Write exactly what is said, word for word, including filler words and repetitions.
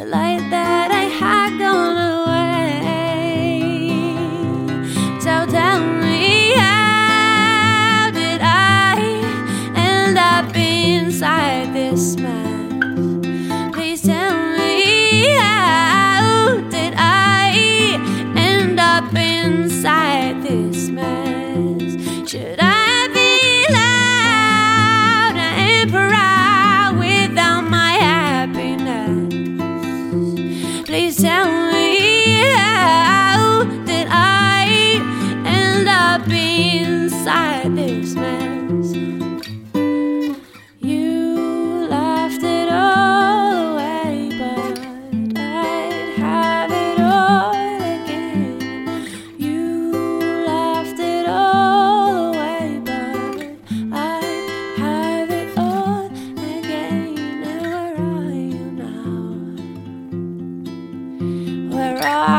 light that I had gone away. So tell me, how did I end up inside this mess? Please tell me, how did I end up inside this mess? Should I be loud and proud without my happiness? Please tell me, how did I end up inside this mess? You laughed it all away, but I'd have it all again. You laughed it all away, but I'd have it all again. And where are you now? Where are